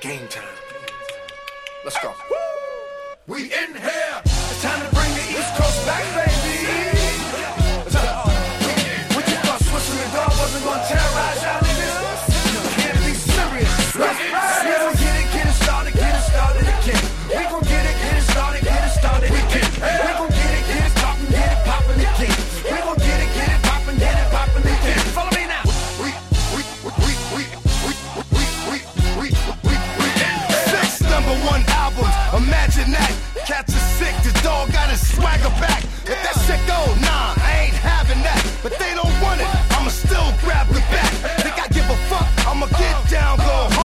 Game time. Let's go. We in here. It's time to bring the East Coast back, baby.